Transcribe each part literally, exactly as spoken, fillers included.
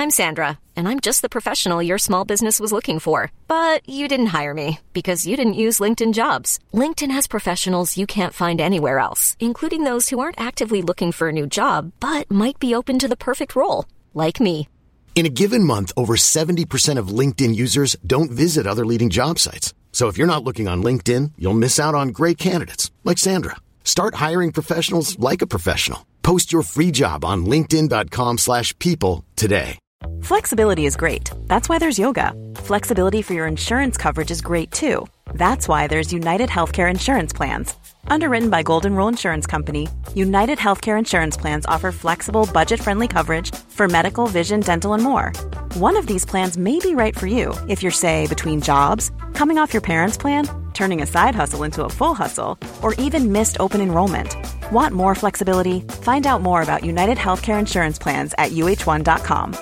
I'm Sandra, and I'm just the professional your small business was looking for. But you didn't hire me because you didn't use LinkedIn Jobs. LinkedIn has professionals you can't find anywhere else, including those who aren't actively looking for a new job, but might be open to the perfect role, like me. In a given month, over seventy percent of LinkedIn users don't visit other leading job sites. So if you're not looking on LinkedIn, you'll miss out on great candidates like Sandra. Start hiring professionals like a professional. Post your free job on linkedin dot com slash people today. Flexibility is great. That's why there's yoga. Flexibility for your insurance coverage is great too. That's why there's United Healthcare Insurance Plans. Underwritten by Golden Rule Insurance Company, United Healthcare Insurance Plans offer flexible, budget-friendly coverage for medical, vision, dental, and more. One of these plans may be right for you if you're, say, between jobs, coming off your parents' plan, turning a side hustle into a full hustle, or even missed open enrollment. Want more flexibility? Find out more about United Healthcare Insurance Plans at U H one dot com.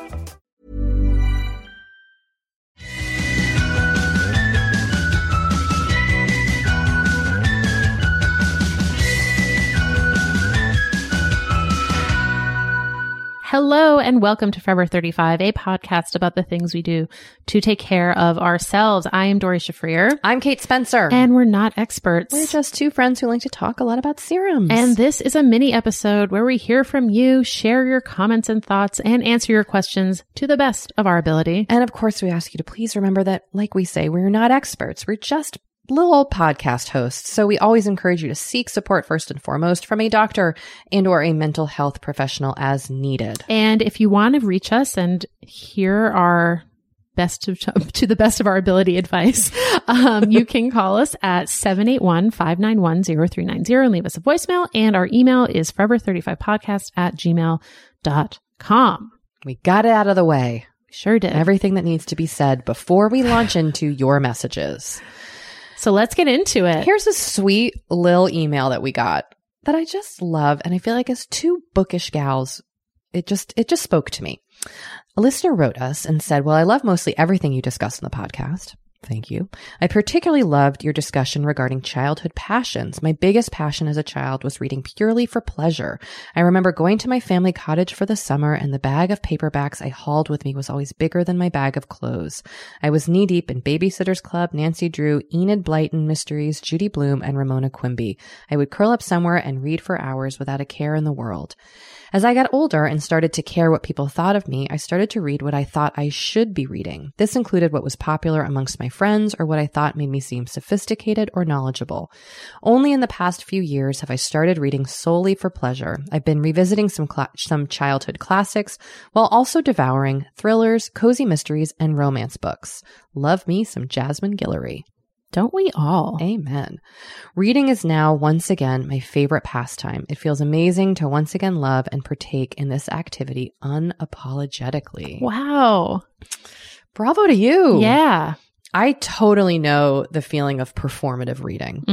Hello and welcome to Forever thirty-five, a podcast about the things we do to take care of ourselves. I am Doree Shafrir. I'm Kate Spencer. And we're not experts. We're just two friends who like to talk a lot about serums. And this is a mini episode where we hear from you, share your comments and thoughts, and answer your questions to the best of our ability. And of course, we ask you to please remember that, like we say, we're not experts. We're just little old podcast hosts. So we always encourage you to seek support first and foremost from a doctor and or a mental health professional as needed. And if you want to reach us and hear our best of, to the best of our ability advice, um, you can call us at seven eight one, five nine one, zero three nine zero and leave us a voicemail. And our email is forever thirty-five podcast at gmail dot com. We got it out of the way. Sure did. Everything that needs to be said before we launch into your messages. So let's get into it. Here's a sweet little email that we got that I just love. And I feel like as two bookish gals, it just, it just spoke to me. A listener wrote us and said, well, I love mostly everything you discuss in the podcast. Thank you. I particularly loved your discussion regarding childhood passions. My biggest passion as a child was reading purely for pleasure. I remember going to my family cottage for the summer, and the bag of paperbacks I hauled with me was always bigger than my bag of clothes. I was knee-deep in Babysitter's Club, Nancy Drew, Enid Blyton mysteries, Judy Blume, and Ramona Quimby. I would curl up somewhere and read for hours without a care in the world. As I got older and started to care what people thought of me, I started to read what I thought I should be reading. This included what was popular amongst my friends or what I thought made me seem sophisticated or knowledgeable. Only in the past few years have I started reading solely for pleasure. I've been revisiting some cl- some childhood classics while also devouring thrillers, cozy mysteries, and romance books. Love me some Jasmine Guillory. Don't we all? Amen. Reading is now once again my favorite pastime. It feels amazing to once again love and partake in this activity unapologetically. Wow. Bravo to you. Yeah. I totally know the feeling of performative reading.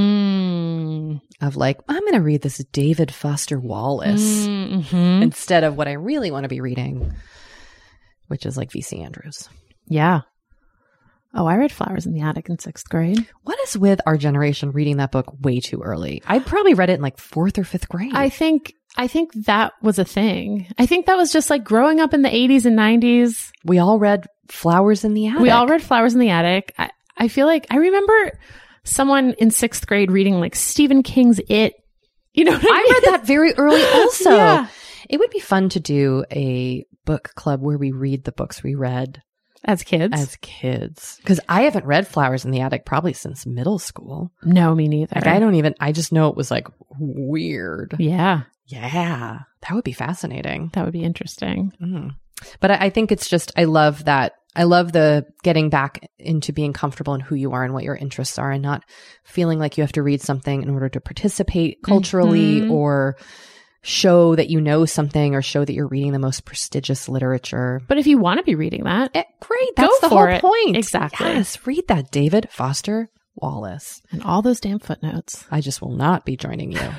Mm. Of like, I'm going to read this David Foster Wallace mm-hmm. instead of what I really want to be reading, which is like V C Andrews. Yeah. Oh, I read Flowers in the Attic in sixth grade. What is with our generation reading that book way too early? I probably read it in like fourth or fifth grade. I think, I think that was a thing. I think that was just like growing up in the eighties and nineties. We all read Flowers in the Attic. We all read Flowers in the Attic. I, I feel like I remember someone in sixth grade reading like Stephen King's It. You know what I mean? I read that very early also. Yeah. It would be fun to do a book club where we read the books we read. As kids? As kids. Because I haven't read Flowers in the Attic probably since middle school. No, me neither. Like, I don't even, I just know it was like weird. Yeah. Yeah. That would be fascinating. That would be interesting. Mm. But I, I think it's just, I love that. I love the getting back into being comfortable in who you are and what your interests are and not feeling like you have to read something in order to participate culturally mm-hmm. or show that you know something or show that you're reading the most prestigious literature. But if you want to be reading that, it, great. That's go the whole it. point. Exactly. Yes. Read that, David Foster Wallace. And all those damn footnotes. I just will not be joining you.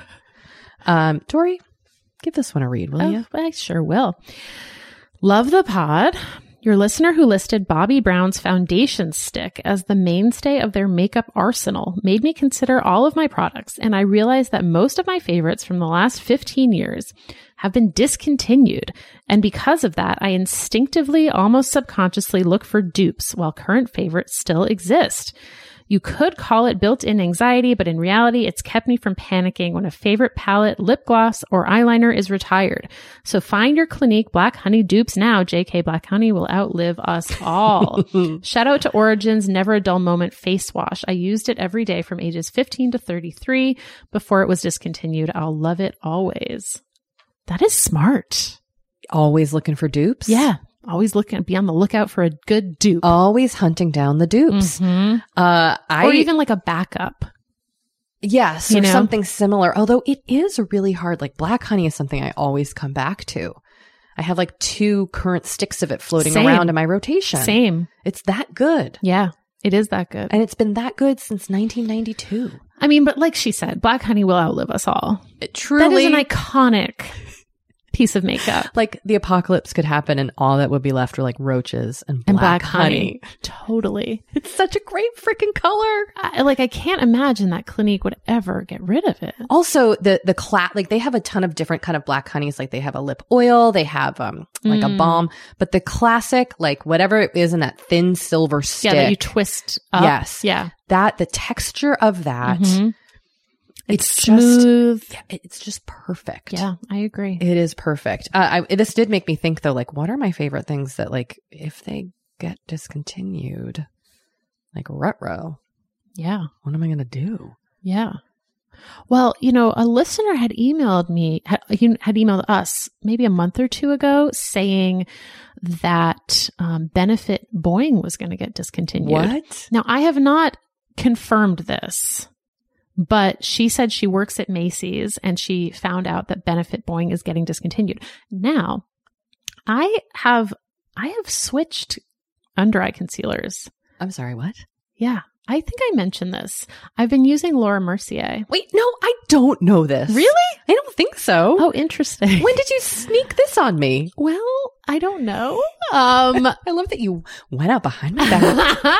um, Doree, give this one a read, will oh, you? I sure will. Love the pod. Your listener who listed Bobbi Brown's foundation stick as the mainstay of their makeup arsenal made me consider all of my products, and I realized that most of my favorites from the last fifteen years have been discontinued. And because of that, I instinctively, almost subconsciously look for dupes while current favorites still exist. You could call it built-in anxiety, but in reality, it's kept me from panicking when a favorite palette, lip gloss, or eyeliner is retired. So find your Clinique Black Honey dupes now. J K Black Honey will outlive us all. Shout out to Origins Never a Dull Moment face wash. I used it every day from ages fifteen to thirty-three before it was discontinued. I'll love it always. That is smart. Always looking for dupes? Yeah. Always looking, be on the lookout for a good dupe. Always hunting down the dupes. Mm-hmm. Uh, I, or even like a backup. Yes, You or know? something similar. Although it is really hard. Like Black Honey is something I always come back to. I have like two current sticks of it floating Same. around in my rotation. Same. It's that good. Yeah, it is that good. And it's been that good since nineteen ninety-two. I mean, but like she said, Black Honey will outlive us all. It truly. That is an iconic piece of makeup. Like the apocalypse could happen and all that would be left were like roaches and black, And black honey. honey. Totally. It's such a great freaking color. I, like, I can't imagine that Clinique would ever get rid of it. Also, the the cla- like they have a ton of different kind of black honeys. Like they have a lip oil, they have um like Mm. a balm, but the classic, like whatever it is in that thin silver stick, Yeah, that you twist up. Yes. Yeah. that the texture of that, Mhm. it's, It's just smooth. yeah, it's just perfect. Yeah, I agree. It is perfect. Uh, I, this did make me think though, like, what are my favorite things that, like, if they get discontinued, like retro, Yeah. what am I going to do? Yeah. Well, you know, a listener had emailed me, had, had emailed us maybe a month or two ago saying that um, Benefit Boing was going to get discontinued. What? Now, I have not confirmed this, but she said she works at Macy's and she found out that Benefit Boing is getting discontinued. Now, I have I have switched under eye concealers. I'm sorry, what? Yeah, I think I mentioned this. I've been using Laura Mercier. Wait, no, I don't know this. Really? I don't think so. Oh, interesting. When did you sneak this on me? Well, I don't know. Um, I love that you went out behind my back.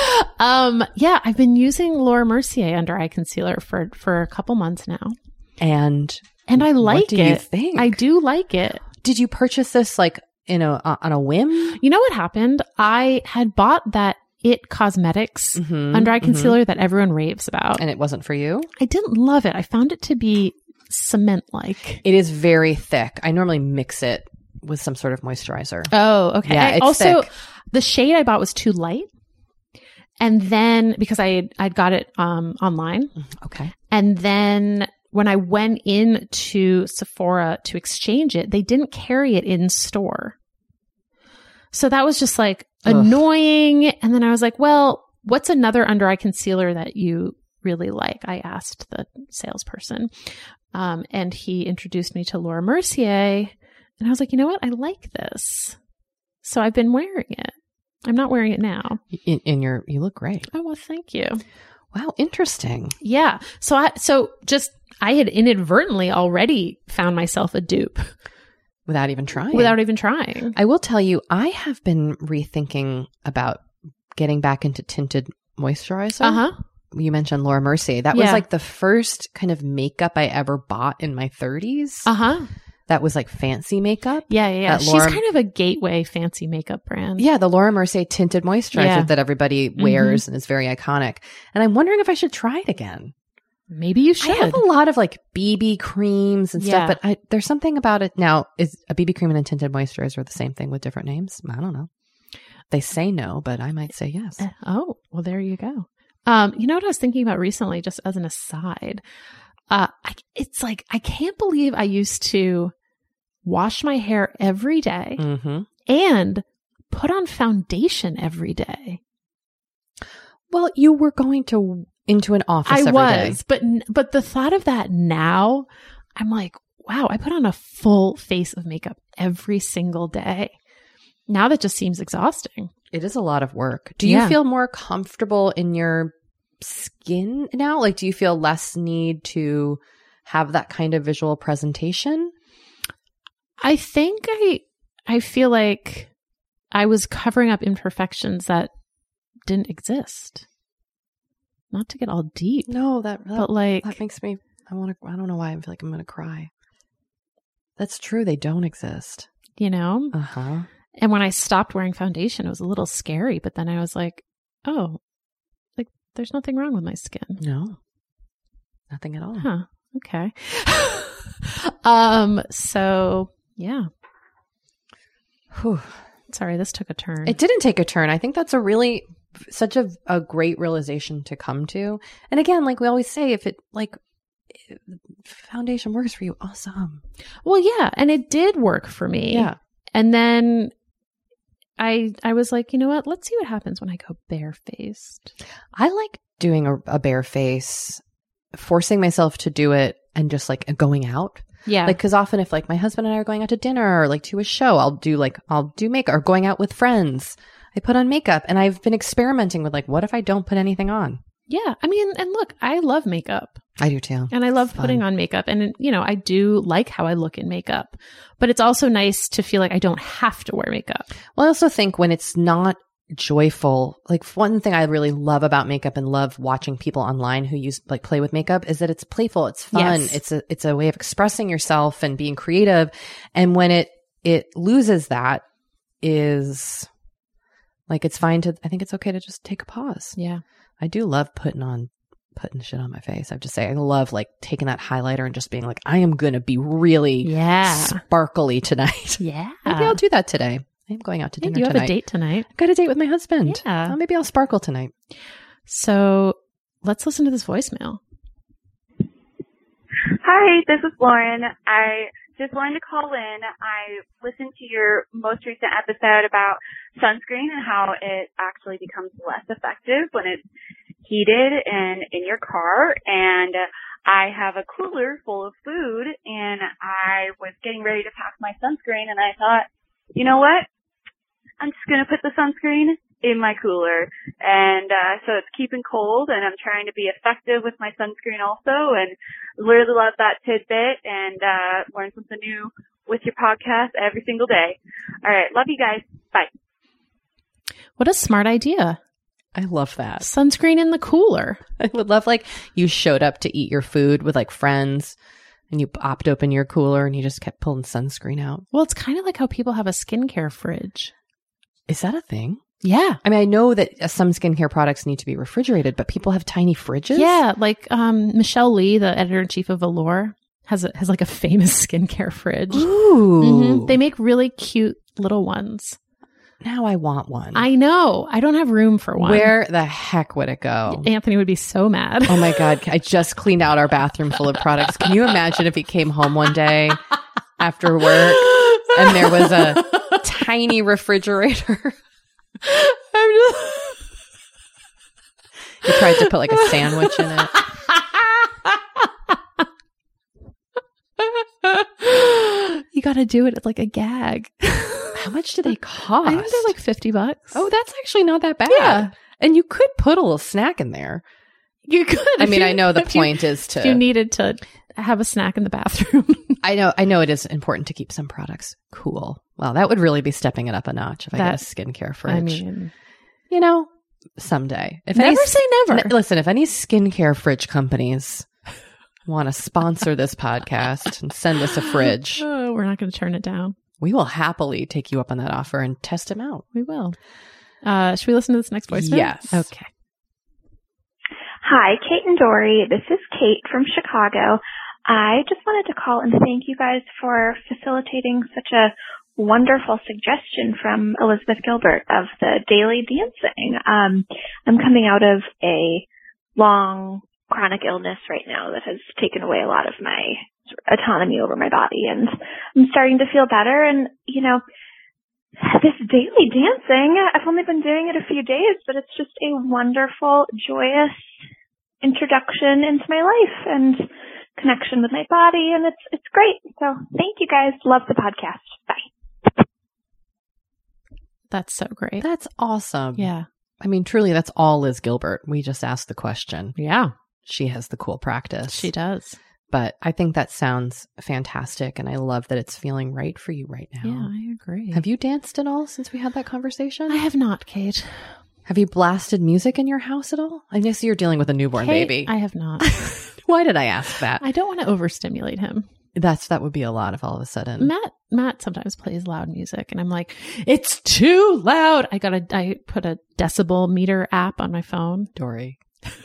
um, yeah, I've been using Laura Mercier under eye concealer for, for a couple months now. And And I like what do it. you think? I do like it. Did you purchase this like in a uh, on a whim? You know what happened? I had bought that It Cosmetics Mhm, under eye mhm. concealer that everyone raves about. And it wasn't for you? I didn't love it. I found it to be cement-like. It is very thick. I normally mix it with some sort of moisturizer. Oh, okay. Yeah, I it's also, thick. the shade I bought was too light. And then, because I had, I'd got it um, online. Okay. And then when I went in to Sephora to exchange it, they didn't carry it in store. So that was just like Ugh. annoying. And then I was like, well, what's another under eye concealer that you really like? I asked the salesperson. Um, and he introduced me to Laura Mercier. And I was like, you know what? I like this. So I've been wearing it. I'm not wearing it now. In, in your, you look great. Oh, well, thank you. Wow, interesting. Yeah. So I, so just, I had inadvertently already found myself a dupe Without even trying. without even trying. I will tell you, I have been rethinking about getting back into tinted moisturizer. Uh huh. You mentioned Laura Mercier. That was Yeah. like the first kind of makeup I ever bought in my thirties. Uh huh. That was like fancy makeup. Yeah. Yeah. yeah. That She's Laura- kind of a gateway fancy makeup brand. Yeah, the Laura Mercier tinted moisturizer Yeah. that everybody wears and is very iconic. And I'm wondering if I should try it again. Maybe you should. I have a lot of like B B creams and Yeah. stuff, but I, there's something about it. Now, is a B B cream and a tinted moisturizer the same thing with different names? I don't know. They say no, but I might say yes. Uh, Oh, well, there you go. Um, you know what I was thinking about recently, just as an aside? Uh, I, it's like, I can't believe I used to wash my hair every day Mm-hmm. and put on foundation every day. Well, you were going to into an office I every day. was, but n- but the thought of that now, I'm like, wow, I put on a full face of makeup every single day. Now that just seems exhausting. It is a lot of work. Do you Yeah. feel more comfortable in your skin now? Like, do you feel less need to have that kind of visual presentation? I think I I feel like I was covering up imperfections that didn't exist. Not to get all deep. No, that, that but like that makes me, I want to, I don't know why I feel like I'm going to cry. That's true. They don't exist. You know? Uh-huh. And when I stopped wearing foundation, it was a little scary, but then I was like, oh, like there's nothing wrong with my skin. No, nothing at all. Huh. Okay. um, so yeah. Whew. Sorry, this took a turn. It didn't take a turn. I think that's a really, such a, a great realization to come to. And again, like we always say, if it like if foundation works for you, awesome. Well, yeah. And it did work for me. Yeah. And then I, I was like, you know what? Let's see what happens when I go barefaced. I like doing a, a bare face, forcing myself to do it and just like going out. Yeah. Like, cause often if like my husband and I are going out to dinner or like to a show, I'll do like, I'll do makeup or going out with friends. I put on makeup and I've been experimenting with like, what if I don't put anything on? Yeah. I mean, and look, I love makeup. I do too. And I love It's putting fun. on makeup. And, you know, I do like how I look in makeup. But it's also nice to feel like I don't have to wear makeup. Well, I also think when it's not joyful, like one thing I really love about makeup and love watching people online who use like play with makeup is that it's playful, it's fun, Yes. it's a it's a way of expressing yourself and being creative. And when it it loses that, is like it's fine to I think it's okay to just take a pause. Yeah. I do love putting on putting shit on my face. I have to say I love like taking that highlighter and just being like, I am gonna be really Yeah. sparkly tonight. Yeah. Maybe I'll do that today. I'm going out to Hey, dinner you have tonight. a date tonight. I've got a date with my husband. Yeah. Oh, maybe I'll sparkle tonight. So let's listen to this voicemail. Hi, this is Lauren. I just wanted to call in. I listened to your most recent episode about sunscreen and how it actually becomes less effective when it's heated and in your car. And I have a cooler full of food, and I was getting ready to pack my sunscreen, and I thought, you know what? I'm just going to put the sunscreen in my cooler. And uh, so it's keeping cold, and I'm trying to be effective with my sunscreen also. And really love that tidbit and uh, learn something new with your podcast every single day. All right. Love you guys. Bye. What a smart idea. I love that. Sunscreen in the cooler. I would love like you showed up to eat your food with like friends and you popped open your cooler and you just kept pulling sunscreen out. Well, it's kind of like how people have a skincare fridge. Is that a thing? Yeah. I mean, I know that uh, some skincare products need to be refrigerated, but people have tiny fridges? Yeah. Like um, Michelle Lee, the editor-in-chief of Allure, has a, has like a famous skincare fridge. Ooh. Mhm. They make really cute little ones. Now I want one. I know. I don't have room for one. Where the heck would it go? Anthony would be so mad. Oh my God. I just cleaned out our bathroom full of products. Can you imagine if he came home one day after work and there was a tiny refrigerator? I'm just... He tried to put like a sandwich in it. You got to do it. It's like a gag. How much do they cost? I think they're like fifty bucks. Oh, that's actually not that bad. Yeah. And you could put a little snack in there. You could. I if mean, you- I know the if you- point is to If you needed to have a snack in the bathroom. I know I know it is important to keep some products cool. Well, that would really be stepping it up a notch if I That- get a skincare fridge. I mean, you know, someday. If never any, say never. N- listen, if any skincare fridge companies want to sponsor this podcast and send us a fridge, Oh, we're not going to turn it down. we will happily take you up on that offer and test them out. We will. Uh, should we listen to this next voicemail? Yes. Okay. Hi, Kate and Dory. This is Kate from Chicago. I just wanted to call and thank you guys for facilitating such a wonderful suggestion from Elizabeth Gilbert of the daily dancing. Um, I'm coming out of a long chronic illness right now that has taken away a lot of my autonomy over my body, and I'm starting to feel better. And, you know, this daily dancing, I've only been doing it a few days, but it's just a wonderful, joyous introduction into my life and connection with my body, and it's it's great. So thank you guys. Love the podcast. Bye. That's so great. That's awesome. Yeah. I mean, truly, that's all Liz Gilbert. We just asked the question. Yeah. She has the cool practice. She does. But I think that sounds fantastic. And I love that it's feeling right for you right now. Yeah, I agree. Have you danced at all since we had that conversation? I have not, Kate. Have you blasted music in your house at all? I guess you're dealing with a newborn Kate, baby. I have not. Why did I ask that? I don't want to overstimulate him. That's that would be a lot if all of a sudden. Matt Matt sometimes plays loud music and I'm like, it's too loud. I got a I put a decibel meter app on my phone. Dory.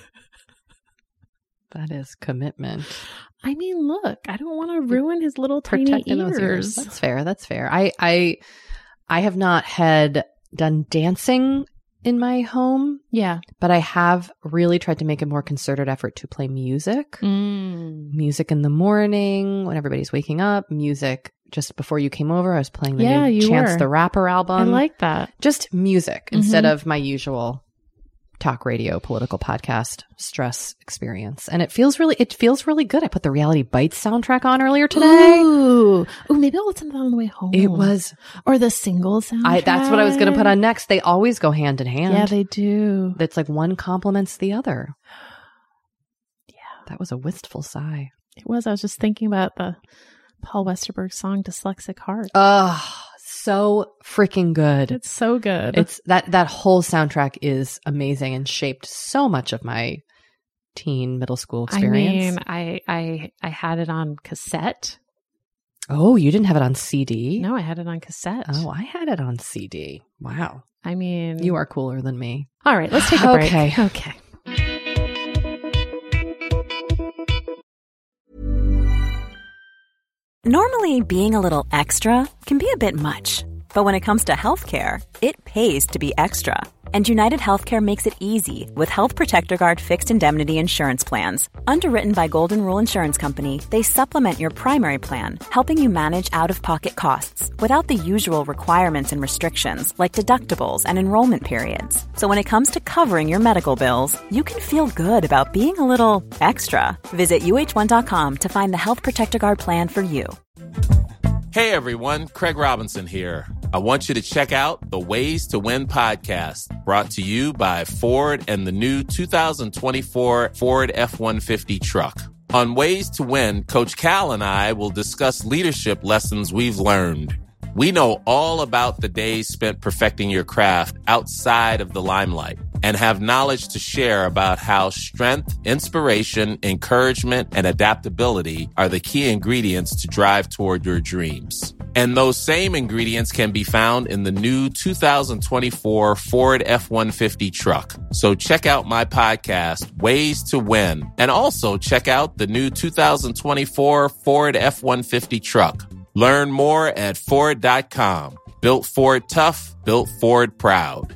That is commitment. I mean, look, I don't want to ruin his little tiny Protecting ears. those ears. That's fair. That's fair. I I I have not had done dancing in my home. Yeah. But I have really tried to make a more concerted effort to play music. Mm. Music in the morning when everybody's waking up. Music just before you came over. I was playing the Yeah, new you Chance were. the Rapper album. I like that. Just music Mm-hmm. instead of my usual talk radio, political podcast, stress experience. And it feels really, it feels really good. I put the Reality Bites soundtrack on earlier today. Ooh. Ooh, maybe I'll listen to that on the way home. It was, Or the single soundtrack. I, that's what I was going to put on next. They always go hand in hand. Yeah, they do. It's like one complements the other. Yeah. That was a wistful sigh. It was. I was just thinking about the Paul Westerberg song Dyslexic Heart. Oh, so freaking good. It's so good. It's that, that whole soundtrack is amazing and shaped so much of my teen middle school experience. I mean, I, I, I had it on cassette. Oh, you didn't have it on C D? No, I had it on cassette. Oh, I had it on C D. Wow. I mean, You are cooler than me. all right, let's take a break. Okay. Okay. Normally, being a little extra can be a bit much. But when it comes to healthcare, it pays to be extra. And United Healthcare makes it easy with Health Protector Guard fixed indemnity insurance plans. Underwritten by Golden Rule Insurance Company, they supplement your primary plan, helping you manage out-of-pocket costs without the usual requirements and restrictions like deductibles and enrollment periods. So when it comes to covering your medical bills, you can feel good about being a little extra. Visit U H one dot com to find the Health Protector Guard plan for you. Hey everyone, Craig Robinson here. I want you to check out the Ways to Win podcast, brought to you by Ford and the new two thousand twenty-four Ford F one fifty truck. On Ways to Win, Coach Cal and I will discuss leadership lessons we've learned. We know all about the days spent perfecting your craft outside of the limelight and have knowledge to share about how strength, inspiration, encouragement, and adaptability are the key ingredients to drive toward your dreams. And those same ingredients can be found in the new two thousand twenty-four Ford F one fifty truck. So check out my podcast, Ways to Win, and also check out the new two thousand twenty-four Ford F one fifty truck. Learn more at Ford dot com. Built Ford tough, built Ford proud.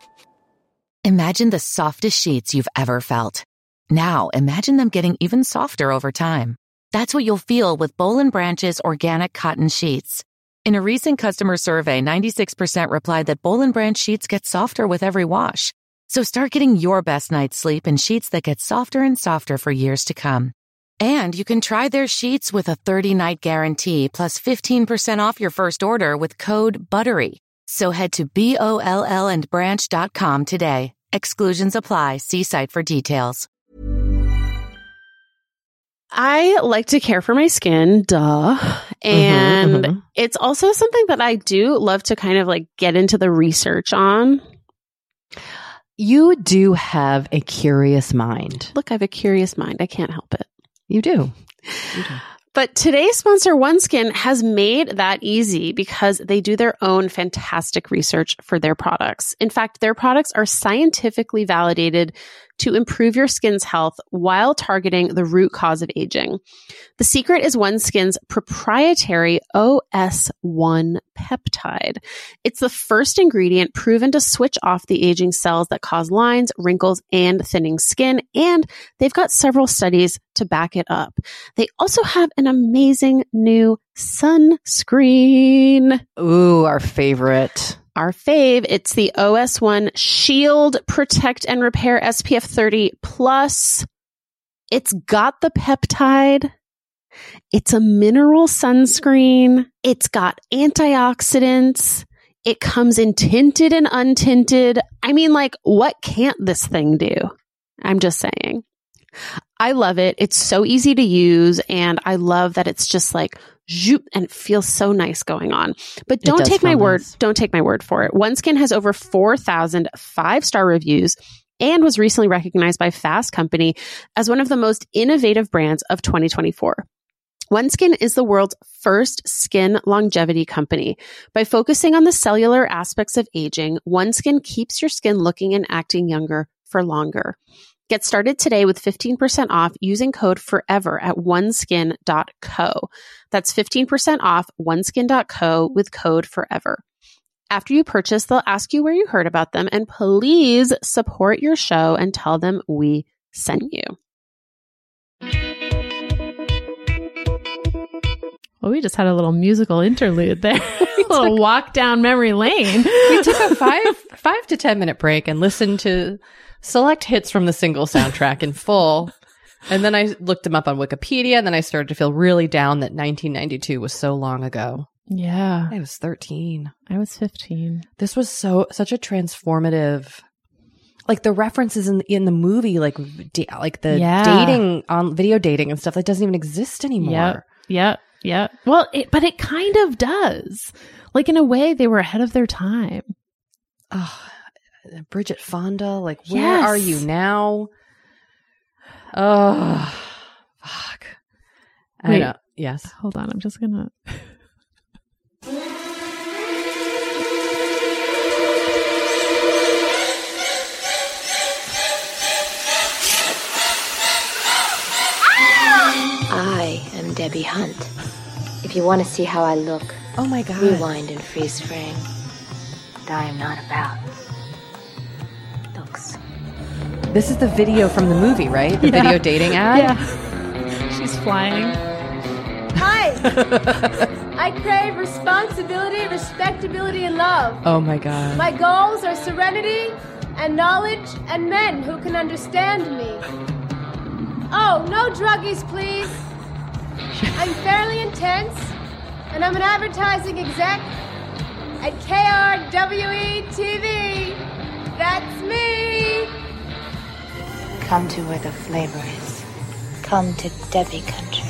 Imagine the softest sheets you've ever felt. Now imagine them getting even softer over time. That's what you'll feel with Boll and Branch's organic cotton sheets. In a recent customer survey, ninety-six percent replied that Boll and Branch sheets get softer with every wash. So start getting your best night's sleep in sheets that get softer and softer for years to come. And you can try their sheets with a thirty-night guarantee plus fifteen percent off your first order with code BUTTERY. So head to B O L L and branch dot com today. Exclusions apply. See site for details. I like to care for my skin, duh. And Mm-hmm, mm-hmm. it's also something that I do love to kind of like get into the research on. You do have a curious mind. Look, I have a curious mind. I can't help it. You do. You do. But today's sponsor, OneSkin, has made that easy because they do their own fantastic research for their products. In fact, their products are scientifically validated to improve your skin's health while targeting the root cause of aging. The secret is OneSkin's proprietary O S one peptide. It's the first ingredient proven to switch off the aging cells that cause lines, wrinkles, and thinning skin, and they've got several studies to back it up. They also have an amazing new sunscreen. Ooh, our favorite. Our fave, it's the O S one Shield Protect and Repair S P F thirty plus. It's got the peptide. It's a mineral sunscreen. It's got antioxidants. It comes in tinted and untinted. I mean, like, what can't this thing do? I'm just saying. I love it. It's so easy to use. And I love that it's just like, zoop, and it feels so nice going on. But don't take my word. Nice. Don't take my word for it. OneSkin has over four thousand five-star reviews and was recently recognized by Fast Company as one of the most innovative brands of twenty twenty-four. OneSkin is the world's first skin longevity company. By focusing on the cellular aspects of aging, OneSkin keeps your skin looking and acting younger for longer. Get started today with fifteen percent off using code FOREVER at oneskin dot co. That's fifteen percent off oneskin dot co with code FOREVER. After you purchase, they'll ask you where you heard about them, and please support your show and tell them we sent you. Well, we just had a little musical interlude there. A little walk down memory lane. We took a five five to ten minute break and listened to select hits from the single soundtrack in full. And then I looked them up on Wikipedia, and then I started to feel really down that nineteen ninety-two was so long ago. Yeah. I was thirteen. I was fifteen. This was so such a transformative, like the references in in the movie, like da- like the Yeah. dating on video dating and stuff that doesn't even exist anymore. Yep. Yep. Yep. Well, it, but it kind of does. Like in a way, they were ahead of their time. Oh, Bridget Fonda, like where Yes. are you now? Oh, fuck. I Wait. know. Yes. Hold on. I'm just going to. I am Debbie Hunt. If you want to see how I look, Oh my God. rewind and freeze frame. But I am not about looks. This is the video from the movie, right? The Yeah. video dating ad? Yeah. She's flying. Hi! I crave responsibility, respectability, and love. Oh my God. My goals are serenity and knowledge and men who can understand me. Oh, no druggies, please. I'm fairly intense, and I'm an advertising exec at K R W E T V. That's me. Come to where the flavor is. Come to Debbie Country.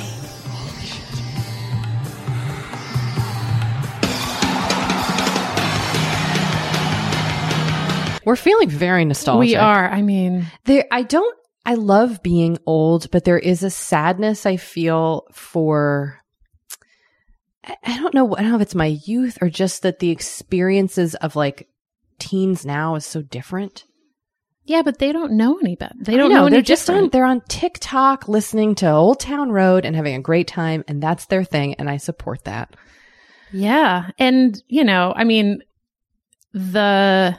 We're feeling very nostalgic. We are. I mean, There, I don't, I love being old, but there is a sadness I feel for, I, I don't know, I don't know if it's my youth or just that the experiences of like teens now is so different. yeah, but they don't know any better. They I don't know, any they're just on, different. they're on TikTok listening to Old Town Road and having a great time, and that's their thing, and I support that. Yeah. And, you know, I mean, the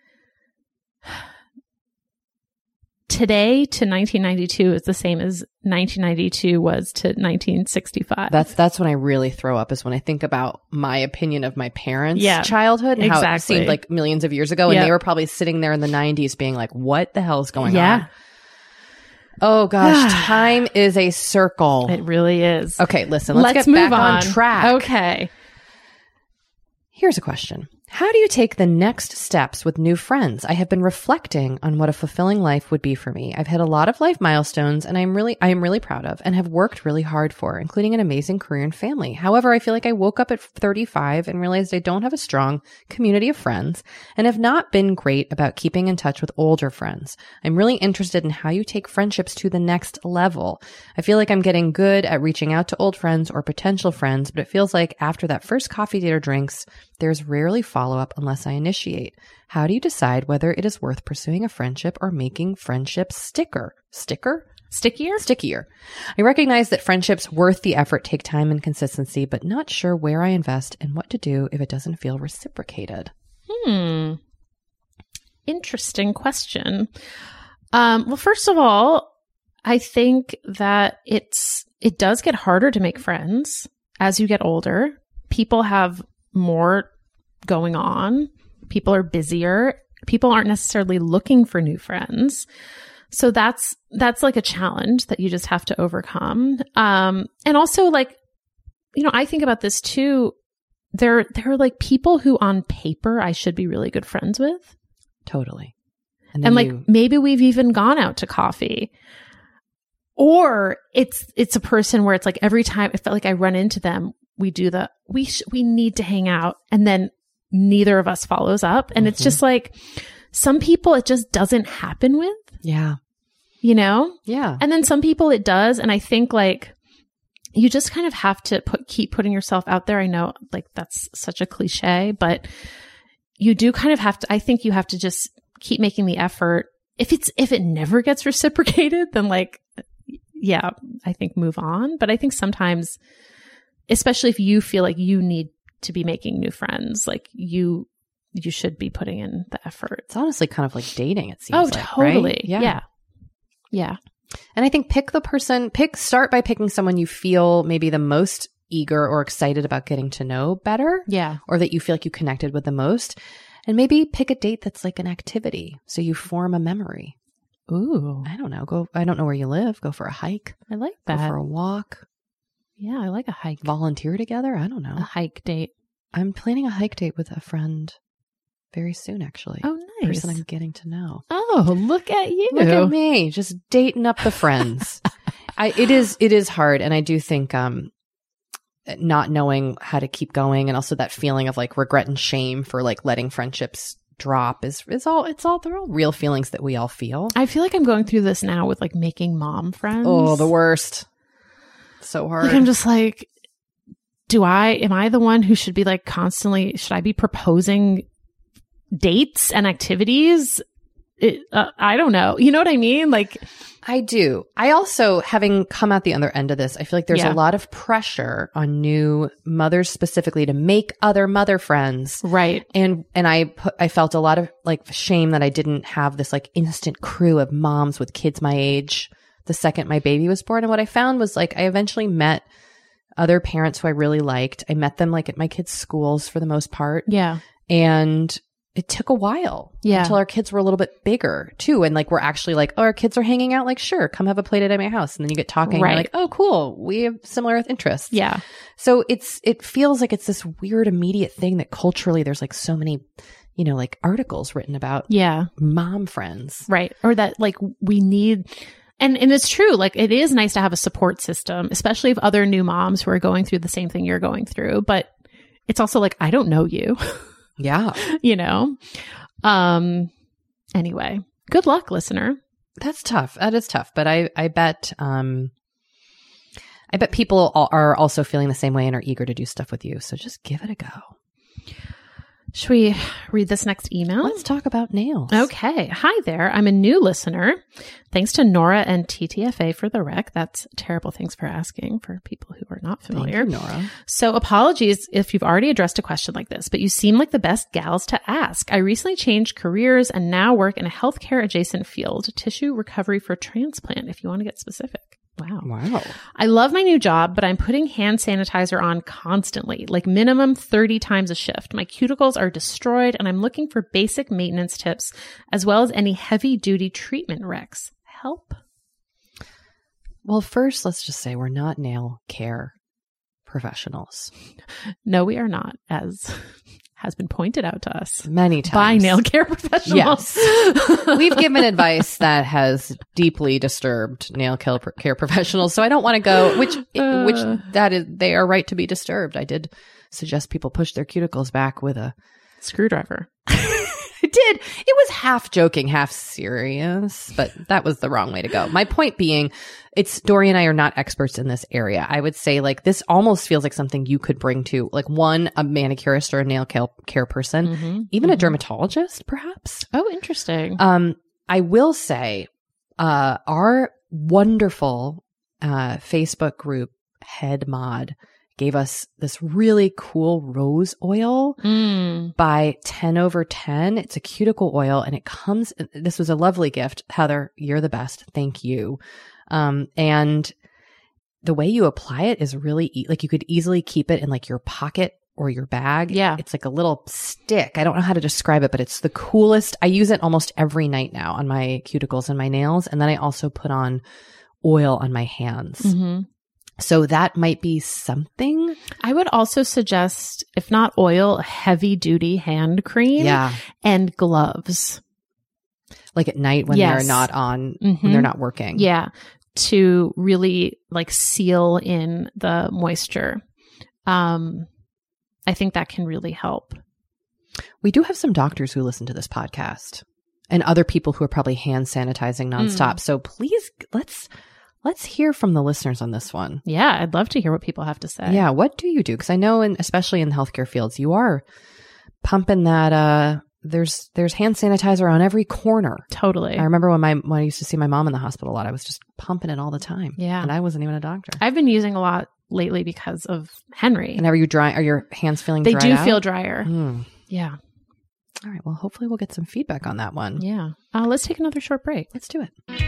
today to nineteen ninety-two is the same as nineteen ninety-two was to nineteen sixty-five. That's that's when I really throw up, is when I think about my opinion of my parents' Yeah, childhood and how it exactly. seemed like millions of years ago, and Yep. they were probably sitting there in the nineties being like, what the hell is going Yeah. on? Oh gosh, time is a circle. It really is. Okay, listen, let's, Let's get move back on. on. track. Okay. Here's a question. How do you take the next steps with new friends? I have been reflecting on what a fulfilling life would be for me. I've hit a lot of life milestones, and I'm really, I am really proud of and have worked really hard for, including an amazing career and family. However, I feel like I woke up at thirty-five and realized I don't have a strong community of friends and have not been great about keeping in touch with older friends. I'm really interested in how you take friendships to the next level. I feel like I'm getting good at reaching out to old friends or potential friends, but it feels like after that first coffee date or drinks, there's rarely follow-up unless I initiate. How do you decide whether it is worth pursuing a friendship or making friendships sticker? Sticker? Stickier? Stickier. I recognize that friendships worth the effort take time and consistency, but not sure where I invest and what to do if it doesn't feel reciprocated. Hmm. Interesting question. Um, well, first of all, I think that it's it does get harder to make friends as you get older. People have more going on. People are busier. People aren't necessarily looking for new friends. So that's that's like a challenge that you just have to overcome. Um, and also, like, you know, I think about this too. There, there are like people who on paper I should be really good friends with. Totally. And, then like you- maybe we've even gone out to coffee. Or it's, it's a person where it's like every time I felt like I run into them, we do the, we, sh- we need to hang out. And then neither of us follows up. And mm-hmm. it's just like some people it just doesn't happen with. Yeah. You know? Yeah. And then some people it does. And I think like you just kind of have to put, keep putting yourself out there. I know like that's such a cliche, but you do kind of have to, I think you have to just keep making the effort. If it's, if it never gets reciprocated, then like, yeah, I think move on. But I think sometimes, especially if you feel like you need to be making new friends, like you, you should be putting in the effort. It's honestly kind of like dating, it seems oh, like, totally. Right? Yeah. yeah. Yeah. And I think pick the person, pick, start by picking someone you feel maybe the most eager or excited about getting to know better. Yeah. Or that you feel like you connected with the most. And maybe pick a date that's like an activity. So you form a memory. Ooh. I don't know. Go, I don't know where you live. Go for a hike. I like that. Go for a walk. Yeah, I like a hike. Volunteer together. I don't know. A hike date. I'm planning a hike date with a friend very soon, actually. Oh, nice. Person I'm getting to know. Oh, look at you. Look at me. Just dating up the friends. I, it is, it is hard. And I do think, um, not knowing how to keep going and also that feeling of like regret and shame for like letting friendships drop is, is all, it's all, they're all real feelings that we all feel. I feel like I'm going through this now with like making mom friends. Oh, the worst. So hard. Like I'm just like, do I, am I the one who should be like constantly, should I be proposing dates and activities? It, uh, I don't know. You know what I mean? Like, I do. I also, having come out the other end of this, I feel like there's Yeah. a lot of pressure on new mothers specifically to make other mother friends. right. And, and I put, I felt a lot of like shame that I didn't have this like instant crew of moms with kids my age the second my baby was born. And what I found was like, I eventually met other parents who I really liked. I met them like at my kids' schools for the most part. Yeah. And it took a while Yeah. until our kids were a little bit bigger too. And like, we're actually like, oh, our kids are hanging out. Like, sure, come have a play date at my house. And then you get talking Right. and you're like, oh, cool. We have similar interests. Yeah. So it's, it feels like it's this weird immediate thing that culturally there's like so many, you know, like articles written about Yeah. mom friends. Right. Or that like we need, and, and it's true. Like it is nice to have a support system, especially of other new moms who are going through the same thing you're going through. But it's also like, I don't know you. Yeah. you know? Um, anyway, good luck, listener. That's tough. That is tough. But I, I bet, um, I bet people al- are also feeling the same way and are eager to do stuff with you. So just give it a go. Should we read this next email? Let's talk about nails. Okay. Hi there. I'm a new listener. Thanks to Nora and T T F A for the rec. That's terrible. Thanks for asking for people who are not familiar. Thank you, Nora. So apologies if you've already addressed a question like this, but you seem like the best gals to ask. I recently changed careers and now work in a healthcare adjacent field, tissue recovery for transplant, if you want to get specific. Wow. Wow. I love my new job, but I'm putting hand sanitizer on constantly, like minimum thirty times a shift. My cuticles are destroyed and I'm looking for basic maintenance tips as well as any heavy duty treatment recs. Help. Well, first, let's just say we're not nail care professionals. No, we are not, as has been pointed out to us Many times. by nail care professionals. Yes. We've given advice that has deeply disturbed nail care care professionals. So I don't want to go, which, Uh. which that is, they are right to be disturbed. I did suggest people push their cuticles back with a Screwdriver. I did. It was half joking, half serious, but that was the wrong way to go. My point being, it's Dory and I are not experts in this area. I would say like this almost feels like something you could bring to like one, a manicurist or a nail care person, Mm-hmm. even mm-hmm. a dermatologist, perhaps. Oh, interesting. Um, I will say, uh, our wonderful, uh, Facebook group Head Mod gave us this really cool rose oil Mm. by ten over ten. It's a cuticle oil and it comes, this was a lovely gift. Heather, you're the best. Thank you. Um, and the way you apply it is really, e- like you could easily keep it in like your pocket or your bag. Yeah. It's like a little stick. I don't know how to describe it, but it's the coolest. I use it almost every night now on my cuticles and my nails. And then I also put on oil on my hands. Mm-hmm. So that might be something. I would also suggest, if not oil, heavy duty hand cream Yeah. and gloves. Like at night when Yes. they're not on, Mhm. when they're not working. Yeah. to really like seal in the moisture. Um, I think that can really help. We do have some doctors who listen to this podcast and other people who are probably hand sanitizing nonstop. Mm. So please let's let's hear from the listeners on this one. Yeah, I'd love to hear what people have to say. Yeah, what do you do? Because I know, in, especially in healthcare fields, you are pumping that. Uh, there's there's hand sanitizer on every corner. Totally. I remember when my when I used to see my mom in the hospital a lot, I was just pumping it all the time. Yeah, and I wasn't even a doctor. I've been using a lot lately because of Henry. And are you dry? Are your hands feeling? They dried do out? feel drier. Mm. Yeah. All right. Well, hopefully we'll get some feedback on that one. Yeah. Uh, let's take another short break. Let's do it.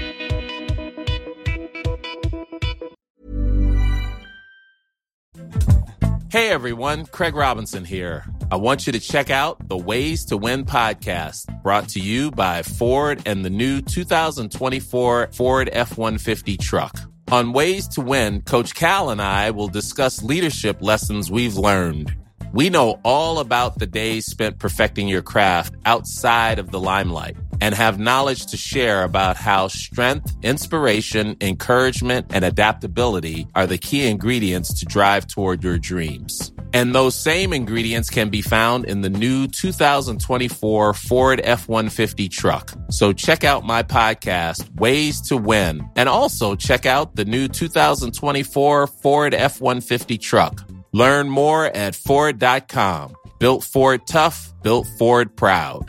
Hey everyone, Craig Robinson here. I want you to check out the Ways to Win podcast, brought to you by Ford and the new two thousand twenty-four Ford F one fifty truck. On Ways to Win, Coach Cal and I will discuss leadership lessons we've learned. We know all about the days spent perfecting your craft outside of the limelight and have knowledge to share about how strength, inspiration, encouragement, and adaptability are the key ingredients to drive toward your dreams. And those same ingredients can be found in the new two thousand twenty-four Ford F one fifty truck. So check out my podcast, Ways to Win, and also check out the new two thousand twenty-four Ford F one fifty truck. Learn more at Ford dot com. Built Ford tough, built Ford proud.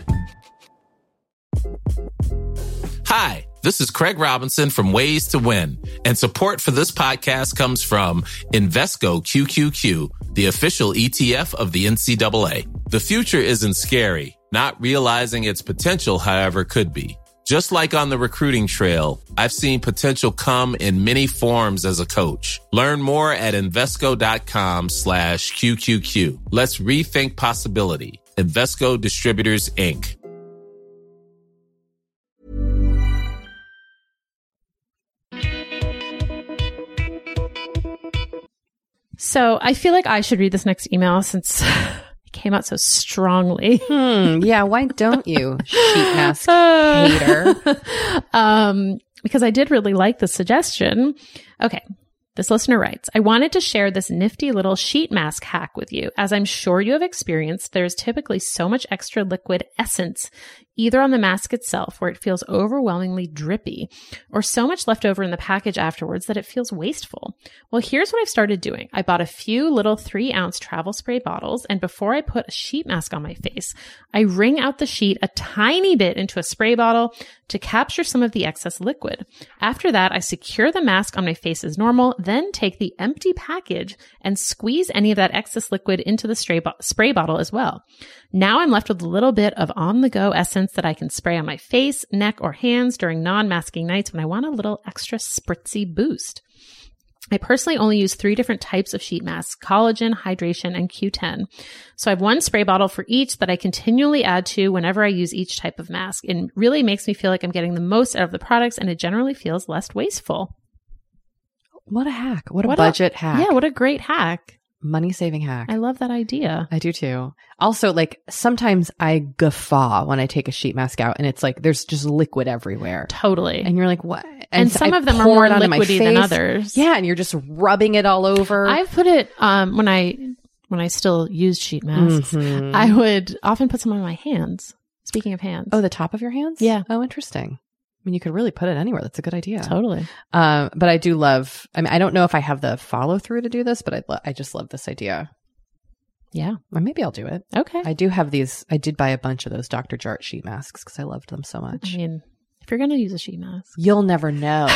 Hi, this is Craig Robinson from Ways to Win, and support for this podcast comes from Invesco Q Q Q, the official E T F of the N C double A. The future isn't scary. Not realizing its potential, however, could be. Just like on the recruiting trail, I've seen potential come in many forms as a coach. Learn more at Invesco.com slash QQQ. Let's rethink possibility. Invesco Distributors, Incorporated. So I feel like I should read this next email since it came out so strongly. Hmm, yeah, why don't you, sheet mask hater? um, because I did really like the suggestion. Okay. This listener writes, I wanted to share this nifty little sheet mask hack with you. As I'm sure you have experienced, there's typically so much extra liquid essence, either on the mask itself where it feels overwhelmingly drippy, or so much left over in the package afterwards that it feels wasteful. Well, here's what I've started doing. I bought a few little three ounce travel spray bottles, and before I put a sheet mask on my face, I wring out the sheet a tiny bit into a spray bottle to capture some of the excess liquid. After that, I secure the mask on my face as normal, then take the empty package and squeeze any of that excess liquid into the spray, bo- spray bottle as well. Now I'm left with a little bit of on-the-go essence that I can spray on my face, neck, or hands during non-masking nights when I want a little extra spritzy boost. I personally only use three different types of sheet masks, collagen, hydration, and Q ten. So I have one spray bottle for each that I continually add to whenever I use each type of mask. It really makes me feel like I'm getting the most out of the products, and it generally feels less wasteful. What a hack. What a what budget a, hack. Yeah, what a great hack. Money saving hack. I love that idea. I do too. Also, like sometimes I guffaw when I take a sheet mask out and it's like there's just liquid everywhere. Totally. And you're like, what? And, and some I of them are more liquidy than others. Yeah, and you're just rubbing it all over. I've put it um when I when I still used sheet masks, mm-hmm. I would often put some on my hands. Speaking of hands. Oh, the top of your hands? Yeah. Oh, interesting. I mean, you could really put it anywhere. That's a good idea. Totally. Um, but I do love, I mean, I don't know if I have the follow through to do this, but I, lo- I just love this idea. Yeah. Or maybe I'll do it. Okay. I do have these, I did buy a bunch of those Doctor Jart sheet masks because I loved them so much. I mean, if you're going to use a sheet mask. You'll never know.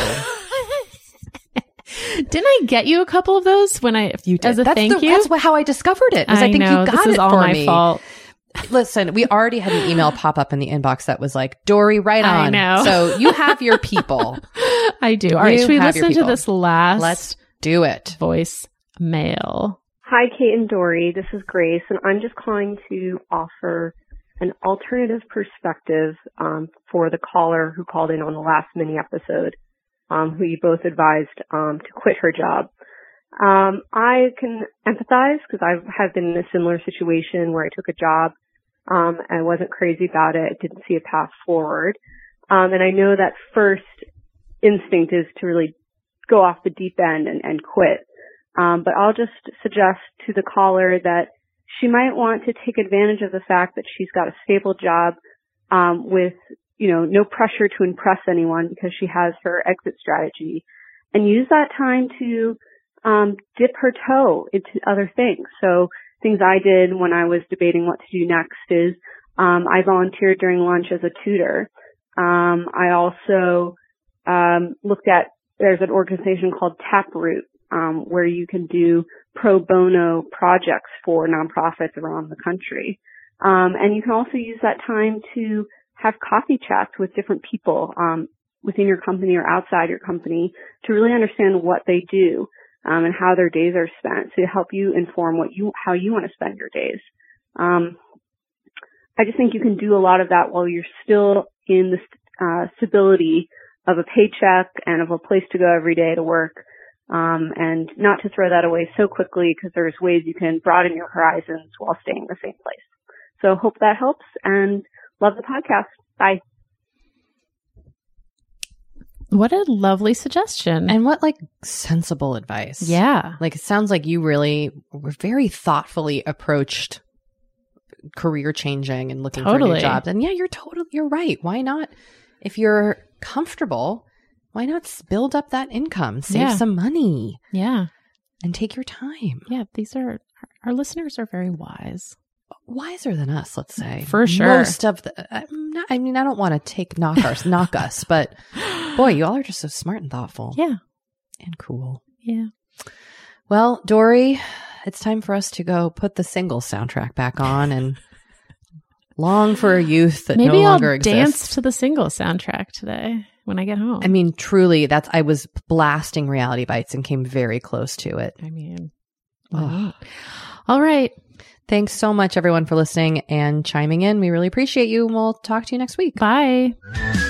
Didn't I get you a couple of those when I, you did. as a that's thank the, you? That's what, how I discovered it. I, I think know. you got this it is all for my me. fault. Listen, we already had an email pop up in the inbox that was like, Dory, right on. I know. So you have your people. I do. All right. You Should we have your listen to people. this last Let's do it. voice mail? Hi, Kate and Dory. This is Grace, and I'm just calling to offer an alternative perspective um, for the caller who called in on the last mini episode, um, who you both advised um, to quit her job. Um, I can empathize because I have been in a similar situation where I took a job um, and wasn't crazy about it, didn't see a path forward. Um, and I know that first instinct is to really go off the deep end and, and quit. Um, but I'll just suggest to the caller that she might want to take advantage of the fact that she's got a stable job, um, with, you know, no pressure to impress anyone because she has her exit strategy, and use that time to, um, dip her toe into other things. So things I did when I was debating what to do next is, um, I volunteered during lunch as a tutor. Um, I also, um, looked at, there's an organization called Taproot, um, where you can do pro bono projects for nonprofits around the country. Um, and you can also use that time to have coffee chats with different people, um, within your company or outside your company to really understand what they do, um, and how their days are spent to help you inform what you, how you want to spend your days. Um, I just think you can do a lot of that while you're still in the, uh, stability of a paycheck and of a place to go every day to work. Um, and not to throw that away so quickly because there's ways you can broaden your horizons while staying in the same place. So hope that helps and love the podcast. Bye. What a lovely suggestion. And what like sensible advice. Yeah. Like it sounds like you really were very thoughtfully approached career changing and looking Totally. for new jobs. And yeah, you're totally, you're right. Why not? If you're comfortable, why not s- build up that income, save Yeah. some money Yeah. and take your time? Yeah. These are, our listeners are very wise. Wiser than us, let's say. For sure. Most of the, I'm not, I mean, I don't want to take knock us, knock us, but boy, you all are just so smart and thoughtful. Yeah. And cool. Yeah. Well, Dory, it's time for us to go put the Singles soundtrack back on and long for a youth that Maybe no I'll longer exists. dance to the Singles soundtrack today when I get home. I mean, truly, that's, I was blasting Reality Bites and came very close to it. I mean, Oh. all right. Thanks so much, everyone, for listening and chiming in. We really appreciate you, and we'll talk to you next week. Bye.